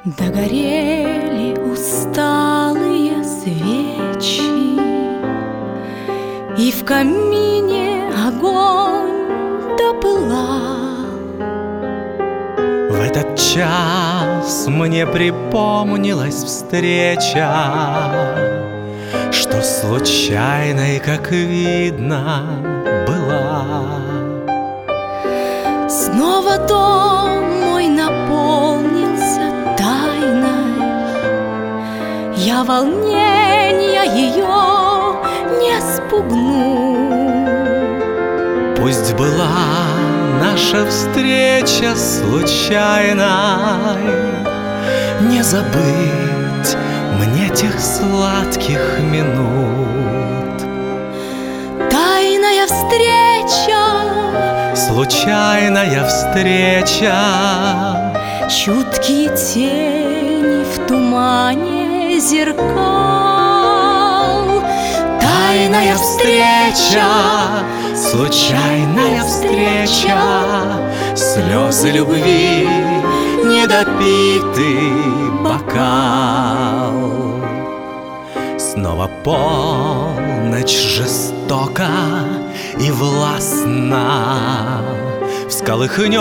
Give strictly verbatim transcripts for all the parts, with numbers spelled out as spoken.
Догорели усталые свечи, и в камине огонь допылал. В этот час мне припомнилась встреча, что случайной, как видно, была. Снова дом мой наполнился тайной, я волнения ее не спугну. Пусть была наша встреча случайной, не забыть мне тех сладких минут. Тайная встреча, случайная встреча, чуткие тени в тумане зеркал. Тайная встреча, случайная встреча, слезы любви, недопитый бокал. Снова полночь жестока и властна всколыхнет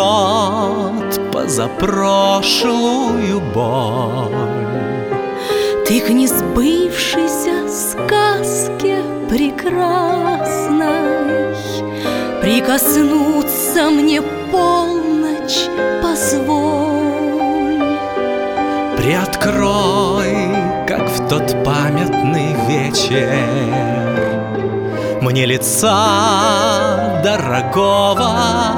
позапрошлую боль. Ты к несбывшейся сказке прекрасной прикоснуться мне полночь позволь. Приоткрой, как в тот памятный вечер, мне лица дорогого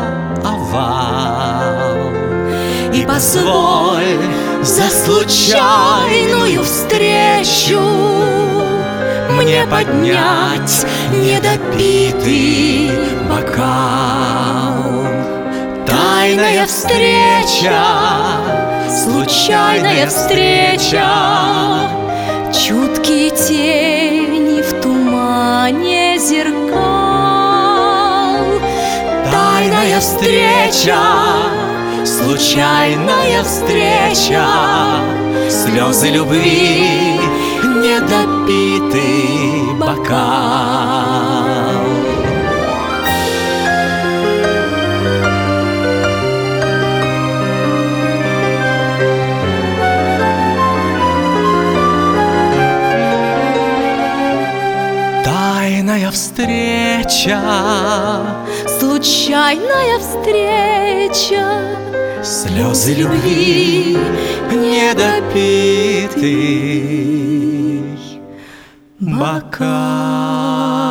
овал. И позволь за случайную встречу мне поднять недопитый бокал. Тайная встреча, случайная встреча, чуткие тени в тумане зеркал. Тайная встреча, случайная встреча, слезы любви, недопитый бокал. Тайная встреча, случайная встреча, слезы любви, недопитый бокал.